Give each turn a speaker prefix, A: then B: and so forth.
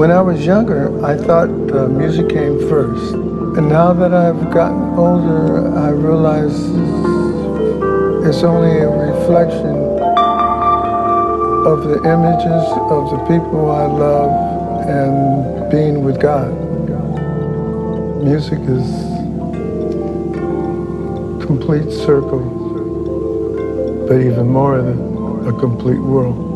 A: When I was younger, I thought music came first. And now that I've gotten older, I realize it's only a reflection of the images of the people I love and being with God. Music is a complete circle, but even more than a complete world.